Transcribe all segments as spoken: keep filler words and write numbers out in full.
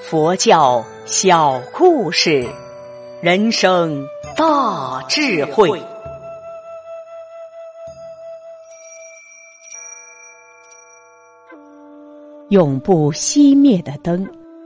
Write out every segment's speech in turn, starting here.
佛教小故事，人生大智慧。永不熄灭的灯。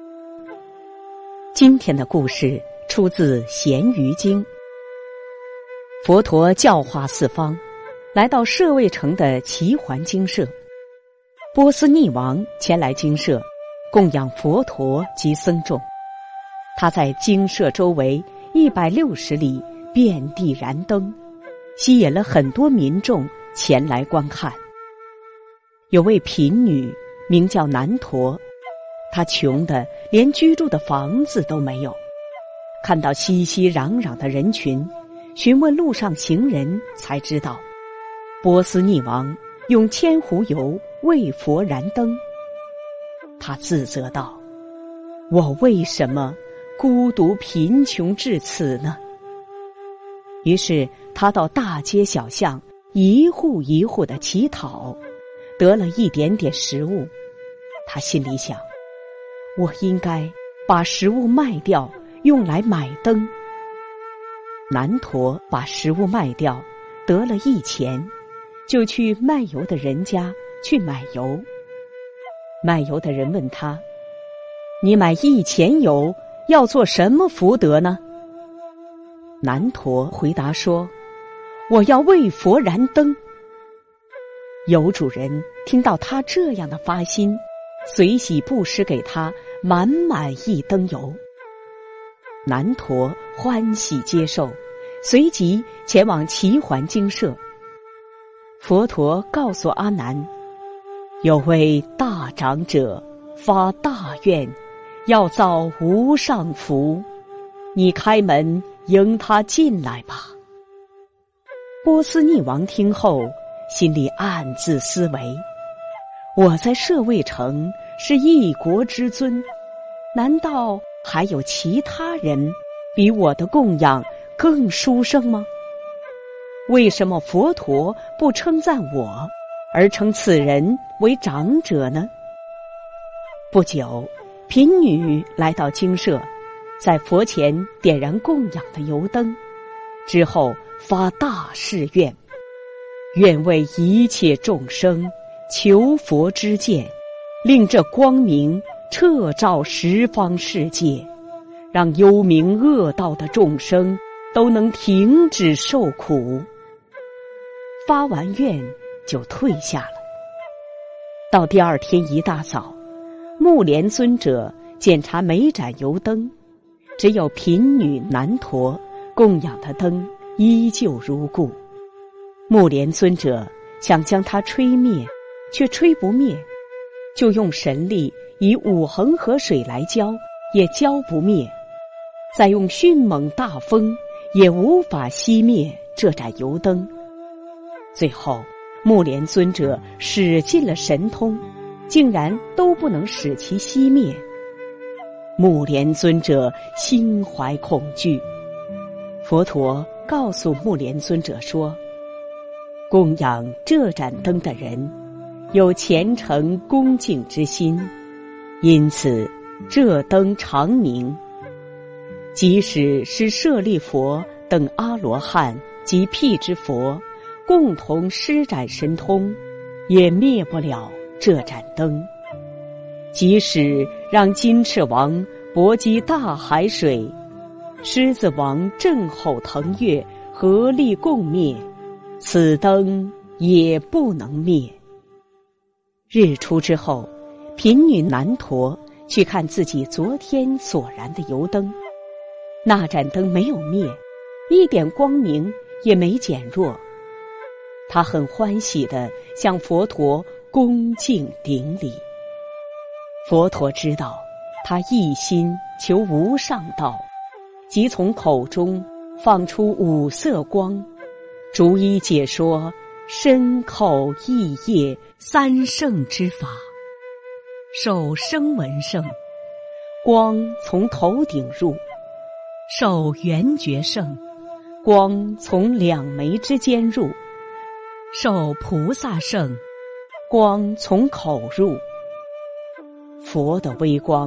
今天的故事出自《咸鱼经》。佛陀教化四方，来到舍卫城的齐桓精舍，波斯匿王前来精舍供养佛陀及僧众。他在精舍周围一百六十里遍地燃灯，吸引了很多民众前来观看。有位贫女名叫南陀，她穷得连居住的房子都没有。看到熙熙攘攘的人群，询问路上行人，才知道波斯匿王用千斛油为佛燃灯。他自责道：我为什么孤独贫穷至此呢？于是他到大街小巷一户一户的乞讨，得了一点点食物。他心里想，我应该把食物卖掉，用来买灯。南陀把食物卖掉，得了一钱，就去卖油的人家去买油。卖油的人问他：你买一钱油要做什么福德呢？南陀回答说：我要为佛燃灯。油主人听到他这样的发心，随喜布施给他满满一灯油。南陀欢喜接受，随即前往齐桓精舍。佛陀告诉阿难，有位大长者发大愿，要造无上福，你开门迎他进来吧。波斯匿王听后，心里暗自思维，我在舍卫城是一国之尊，难道还有其他人比我的供养更殊胜吗？为什么佛陀不称赞我，而称此人为长者呢？不久，贫女来到精舍，在佛前点燃供养的油灯，之后发大誓愿，愿为一切众生求佛之见，令这光明彻照十方世界，让幽冥恶道的众生都能停止受苦。发完愿就退下了。到第二天一大早，目连尊者检查每盏油灯，只有贫女南陀供养的灯依旧如故。目连尊者想将它吹灭，却吹不灭，就用神力以五恒河水来浇，也浇不灭，再用迅猛大风，也无法熄灭这盏油灯。最后目连尊者使尽了神通，竟然都不能使其熄灭。目连尊者心怀恐惧，佛陀告诉目连尊者说，供养这盏灯的人有虔诚恭敬之心，因此这灯常明。即使是舍利佛等阿罗汉及辟支佛共同施展神通，也灭不了这盏灯。即使让金翅王搏击大海水，狮子王震吼腾跃，合力共灭，此灯也不能灭。日出之后，贫女南陀去看自己昨天所燃的油灯，那盏灯没有灭，一点光明也没减弱。他很欢喜地向佛陀恭敬顶礼。佛陀知道他一心求无上道，即从口中放出五色光，逐一解说身口意业三圣之法。受声闻圣，光从头顶入；受缘觉圣，光从两眉之间入；受菩萨圣，光从口入。佛的微光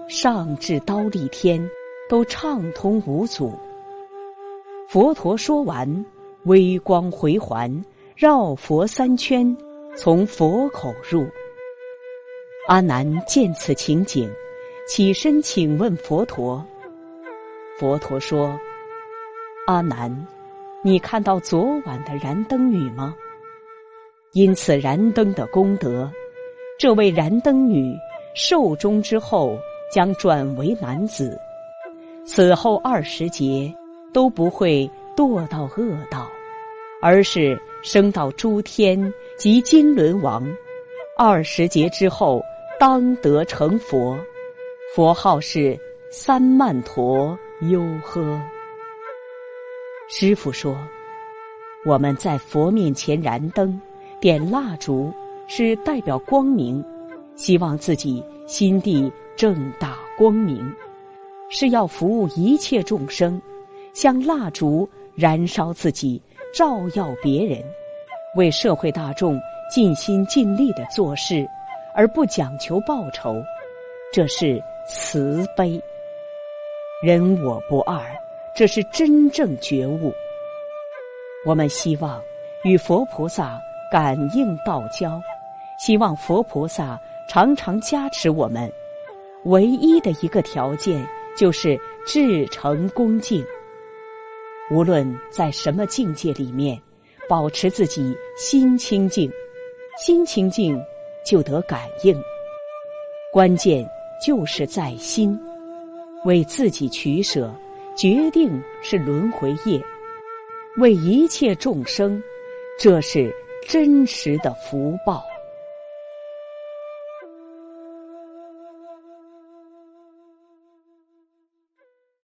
上至刀立天，都畅通无阻。佛陀说完，微光回环，绕佛三圈，从佛口入。阿难见此情景，起身请问佛陀。佛陀说：阿难，你看到昨晚的燃灯女吗？因此燃灯的功德，这位燃灯女寿终之后将转为男子，此后二十劫都不会堕到恶道，而是升到诸天及金轮王，二十劫之后当得成佛，佛号是三曼陀优诃。师父说，我们在佛面前燃灯点蜡烛，是代表光明，希望自己心地正大光明，是要服务一切众生，像蜡烛燃烧自己，照耀别人，为社会大众尽心尽力地做事，而不讲求报酬，这是慈悲。人我不二，这是真正觉悟。我们希望与佛菩萨感应道交，希望佛菩萨常常加持我们，唯一的一个条件就是至诚恭敬。无论在什么境界里面，保持自己心清净，心清净就得感应。关键就是在心，为自己取舍，决定是轮回业，为一切众生，这是真实的福报。